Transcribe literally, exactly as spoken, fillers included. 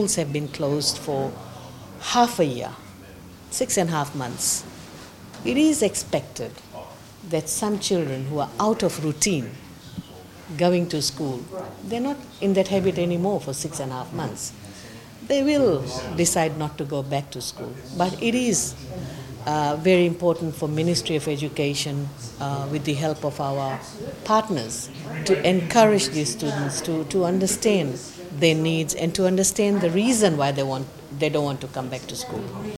Schools have been closed for half a year, six and a half months. It is expected that some children who are out of routine going to school, they're not in that habit anymore for six and a half months. They will decide not to go back to school. But it is uh, very important for Ministry of Education, uh, with the help of our partners, to encourage these students to, to understand their needs and to understand the reason why they want they don't want to come back to school.